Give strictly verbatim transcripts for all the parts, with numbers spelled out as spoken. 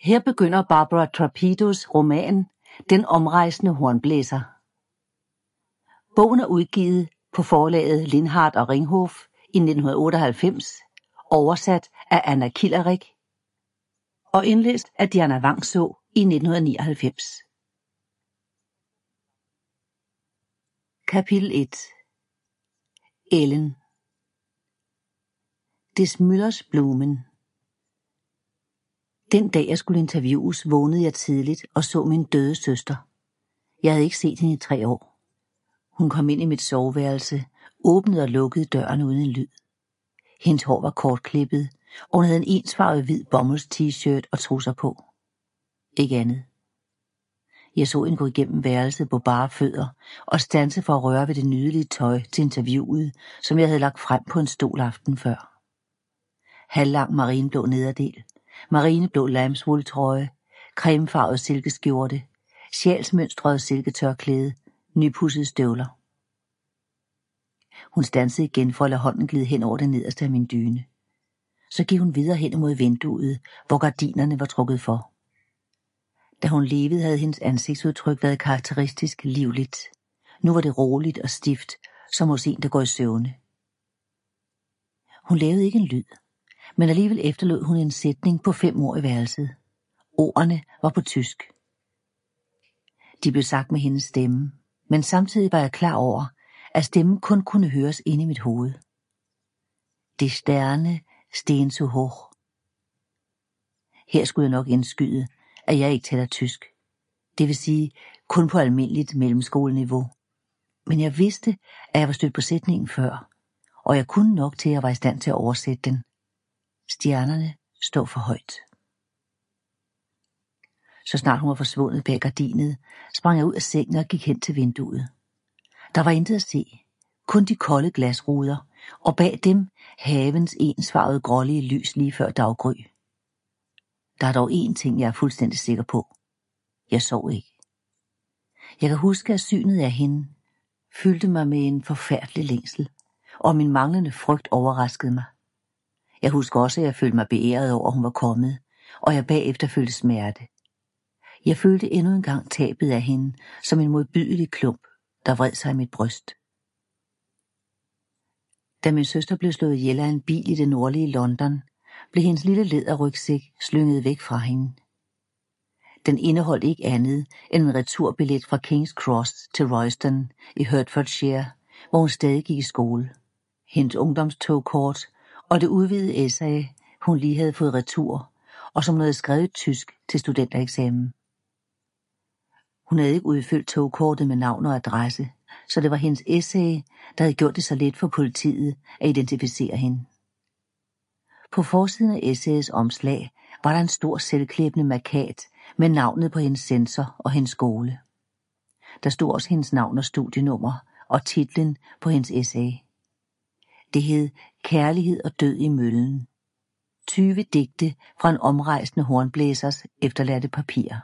Her begynder Barbara Trapidos roman Den omrejsende hornblæser. Bogen er udgivet på forlaget Lindhardt og Ringhof i nitten otteoghalvfems, oversat af Anna Killerich og indlæst af Diana Vangså i nitten nioghalvfems. Kapitel et. Ellen. Des Müllers Blumen. Den dag jeg skulle interviewes, vågnede jeg tidligt og så min døde søster. Jeg havde ikke set hende i tre år. Hun kom ind i mit soveværelse, åbnede og lukkede døren uden en lyd. Hendes hår var kortklippet, og hun havde en ensfarvet hvid bomulds t-shirt og trusser på. Ikke andet. Jeg så hende gå igennem værelset på bare fødder og standse for at røre ved det nydelige tøj til interviewet, som jeg havde lagt frem på en stol aften før. Halvlang marineblå nederdel, marineblå lambswool-trøje, cremefarvet silkeskjorte, sjalsmønstret silketørklæde, nypudsede støvler. Hun standsede igen for at lade hånden glide hen over det nederste af min dyne. Så gik hun videre hen mod vinduet, hvor gardinerne var trukket for. Da hun levede, havde hendes ansigtsudtryk været karakteristisk livligt. Nu var det roligt og stift, som hos en, der går i søvne. Hun lavede ikke en lyd, men alligevel efterlod hun en sætning på fem ord i værelset. Ordene var på tysk. De blev sagt med hendes stemme, men samtidig var jeg klar over, at stemmen kun kunne høres inde i mit hoved. De sterne stehen zu hoch. Her skulle jeg nok indskyde, at jeg ikke taler tysk. Det vil sige kun på almindeligt mellemskoleniveau. Men jeg vidste, at jeg var stødt på sætningen før, og jeg kunne nok til, at jeg var i stand til at oversætte den. Stjernerne står for højt. Så snart hun var forsvundet bag gardinet, sprang jeg ud af sengen og gik hen til vinduet. Der var intet at se, kun de kolde glasruder, og bag dem havens ensfarvede grålige lys lige før daggry. Der er dog én ting, jeg er fuldstændig sikker på. Jeg sov ikke. Jeg kan huske, at synet af hende fyldte mig med en forfærdelig længsel, og min manglende frygt overraskede mig. Jeg husker også, at jeg følte mig beæret over, at hun var kommet, og jeg bagefter følte smerte. Jeg følte endnu en gang tabet af hende som en modbydelig klump, der vred sig i mit bryst. Da min søster blev slået ihjel af en bil i det nordlige London, blev hendes lille læderrygsæk slynget væk fra hende. Den indeholdt ikke andet end en returbillet fra King's Cross til Royston i Hertfordshire, hvor hun stadig gik i skole. Hendes ungdomstogkort og det udvidede essay, hun lige havde fået retur, og som hun havde skrevet tysk til studentereksamen. Hun havde ikke udfyldt togkortet med navn og adresse, så det var hendes essay, der havde gjort det så let for politiet at identificere hende. På forsiden af essayets omslag var der en stor selvklæbende mærkat med navnet på hendes censor og hendes skole. Der stod også hendes navn og studienummer og titlen på hendes essay. Det hed Kærlighed og død i møllen. tyve digte fra en omrejsende hornblæsers efterladte papirer.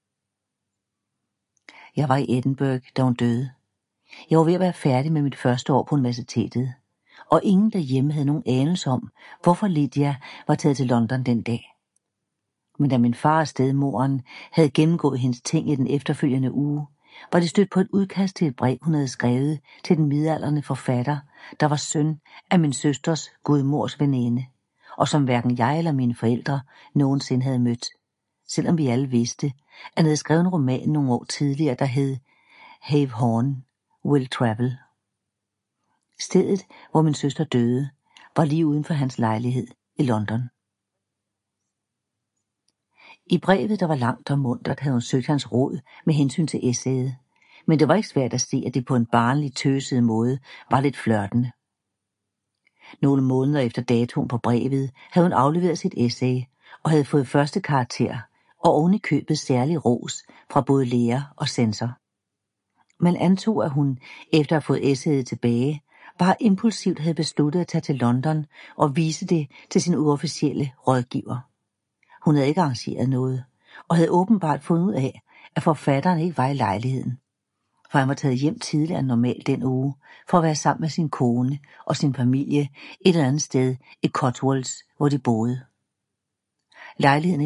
Jeg var i Edinburgh, da hun døde. Jeg var ved at være færdig med mit første år på universitetet, og ingen derhjemme havde nogen anelse om, hvorfor Lydia var taget til London den dag. Men da min far og stedmoren havde gennemgået hendes ting i den efterfølgende uge, var det stødt på et udkast til et brev, hun havde skrevet til den midaldrende forfatter, der var søn af min søsters gudmors veninde, og som hverken jeg eller mine forældre nogensinde havde mødt, selvom vi alle vidste, at han havde skrevet en roman nogle år tidligere, der hed Have Horn Will Travel. Stedet, hvor min søster døde, var lige uden for hans lejlighed i London. I brevet, der var langt og muntert, havde hun søgt hans råd med hensyn til essayet, men det var ikke svært at se, at det på en barnlig tøset måde var lidt flørtende. Nogle måneder efter datoen på brevet havde hun afleveret sit essay og havde fået første karakter og oven i købet særlig ros fra både lærer og censor. Man antog, at hun, efter at have fået essayet tilbage, bare impulsivt havde besluttet at tage til London og vise det til sin uofficielle rådgiver. Hun havde ikke arrangeret noget, og havde åbenbart fundet ud af, at forfatteren ikke var i lejligheden, for han var taget hjem tidligere end normalt den uge, for at være sammen med sin kone og sin familie et eller andet sted i Cotswolds, hvor de boede. Lejligheden